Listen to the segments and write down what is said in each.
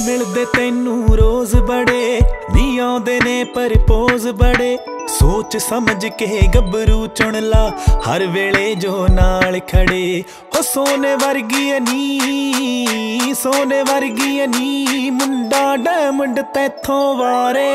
मिलदे तैनू रोज बड़े नी आउंदे ने परपोज बड़े सोच समझ के गबरू चुन ला हर वेले जो नाल खड़े हो सोने वर्गी नी सोने वर्गी नी मुंडा डायमंड तैथों वारे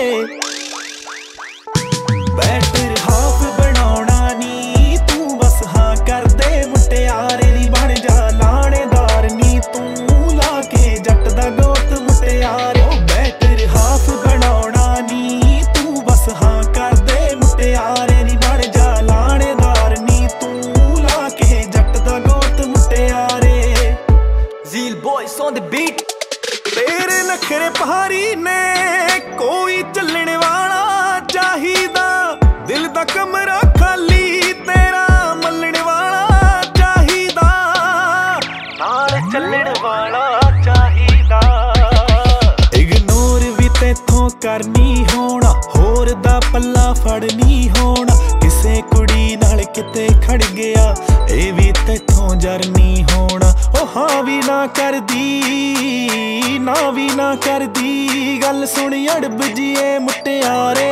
बैटर हाफ बनाउणा नी तू बस हाँ कर दे मुटियारे नी बन जा लाणेदार नी तू ला के जट दा गोत मुटियारे बैटर हाफ बनाउणा नी तू बस हाँ कर दे मुटियारे नी बन जा लाणेदार नी तू ला के जट दा गोत मुटियारे Zeal boys on the beat तेरे नखरे पहाड़ी ने कोई चलने वाला चाहिदा दिल दा कमरा खाली तेरा मलने वाला चाहिदा नाल चलने वाला चाहिदा इग्नोर भी तेथों करनी होना होर दा पल्ला फड़नी होना किसे कुड़ी नाल किते खड़ गया ए भी तेथों जरनी होना ओ हाँ भी ना कर दी ना भी ना कर दी गल सुन अड़ब जीए मुटियारे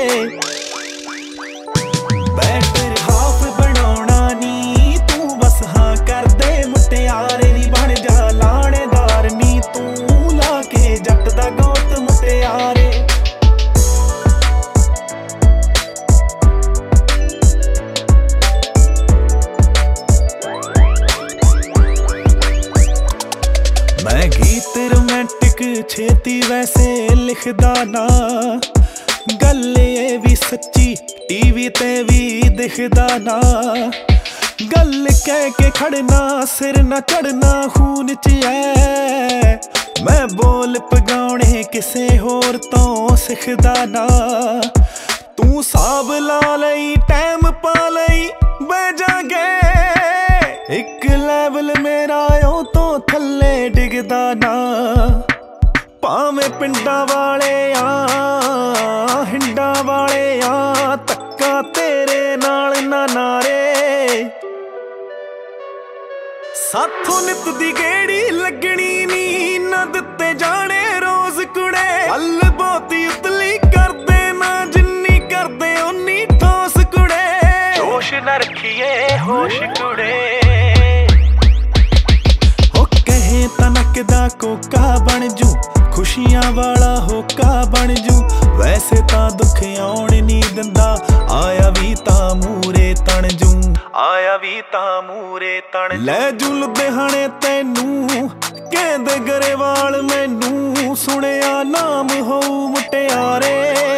बैटर हाफ बनाउणा नी तू बस हाँ कर दे मुटियारे नी बन जा लाणेदार नी तू ला के जट दा गोत मुटियारे मैं गीत रोमांटिक छेती वैसे लिखदा ना गल ये भी सच्ची टीवी ते भी दिखदा ना गल कह के खड़ना सिर ना चढ़ना खून च है मैं बोल पगाउणे किसे होर तो सिखदा ना तू साब ला लई टाइम पा लई बह जागे एक लेवल मेरा ओ तो थल्ले डिगदा ना भावें पिंडा वाले हिंडा वाले तक्का तेरे नाल ना नारे साथों नित दी गेड़ी लगनी नी ना दिते जाने रोज कुड़े गल बहुती उतली करदे ना जिन्नी करदे उन्नी ठोस कुड़े जोश न रखिए होश कुड़े तनक दा कोका बन जू खुशियां वाला होका बन जू वैसे तां दुख आउण नी दिंदा आया भी तां मूरे तण जू आया भी तां मूरे तण ले जू लुधियाणे तैनू कहंदे गरेवाल मैनू सुनिया नाम होऊ मुटियारे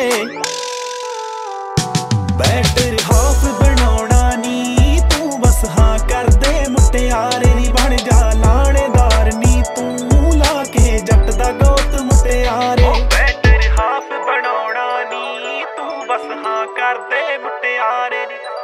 बैटर हाफ बनाउणा नी तू बस हाँ कर दे मुटियारे नी बन जा लाणेदार नी तू ला के जट दा गोत मुटियारे बैटर हाफ बनाउणा नी तू बस हाँ कर दे मुटियारे नी